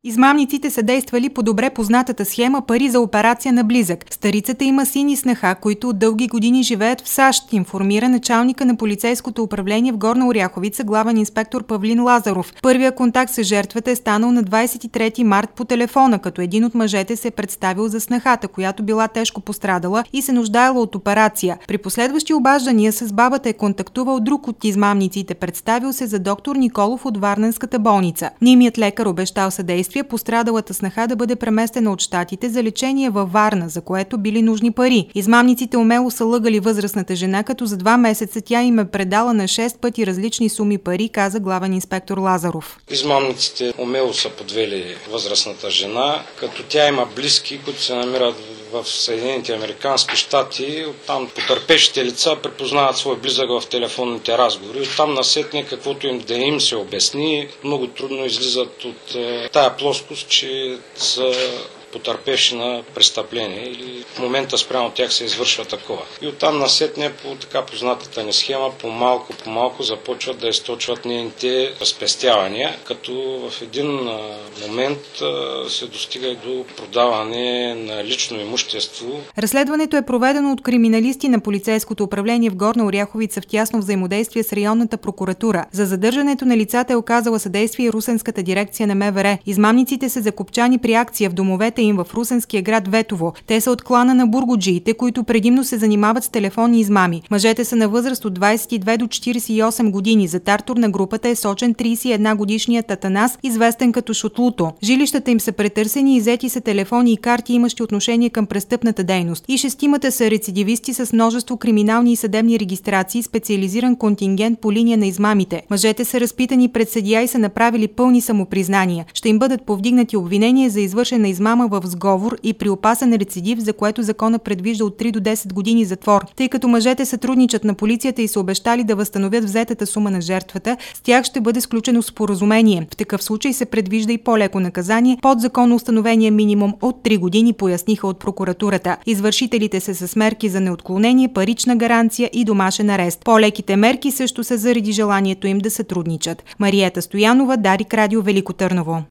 Измамниците са действали по добре познатата схема пари за операция на близък. Старицата има син и снаха, които от дълги години живеят в САЩ, информира началника на полицейското управление в Горна Оряховица, главен инспектор Павлин Лазаров. Първия контакт с жертвата е станал на 23 март по телефона, като един от мъжете се е представил за снахата, която била тежко пострадала и се нуждаела от операция. При последващи обаждания с бабата е контактувал друг от измамниците, представил се за доктор Николов от Варненската болница. Мнимият лекар обещал съдействие пострадалата снаха да бъде преместена от щатите за лечение във Варна, за което били нужни пари. Измамниците умело са лъгали възрастната жена, като за 2 месеца тя им е предала на 6 пъти различни суми пари, каза главен инспектор Лазаров. Измамниците умело са подвели възрастната жена, като тя има близки, които се намират в Съединените американски щати. Оттам потърпевшите лица припознават свой близък в телефонните разговори. Оттам насетне каквото им да им се обясни, много трудно излизат от тая плоскост, че са потърпевши на престъпление или в момента спрямо тях се извършва такова. И оттам насетне по така познатата ни схема по малко започват да източват нейните спестявания, като в един момент се достига и до продаване на лично имущество. Разследването е проведено от криминалисти на полицейското управление в Горна Оряховица в тясно взаимодействие с районната прокуратура. За задържането на лицата е оказала съдействие и Русенската дирекция на МВР. Измамниците са закопчани при акция в домовете им в русенския град Ветово. Те са от клана на бургоджиите, които предимно се занимават с телефонни измами. Мъжете са на възраст от 22 до 48 години. За тартор на групата е сочен 31-годишният Атанас, известен като Шотлуто. Жилищата им са претърсени и иззети са телефони и карти, имащи отношение към престъпната дейност. И 6-мата са рецидивисти с множество криминални и съдебни регистрации, специализиран контингент по линия на измамите. Мъжете са разпитани пред съдия и са направили пълни самопризнания. Ще им бъдат повдигнати обвинения за извършена измама в сговор и при опасен рецидив, за което закона предвижда от 3 до 10 години затвор. Тъй като мъжете сътрудничат на полицията и са обещали да възстановят взетата сума на жертвата, с тях ще бъде сключено споразумение. В такъв случай се предвижда и по-леко наказание под законно установения минимум от 3 години, поясниха от прокуратурата. Извършителите са с мерки за неотклонение, парична гаранция и домашен арест. По-леките мерки също са заради желанието им да сътрудничат. Мариета Стоянова, Дарик Радио, Велико Търново.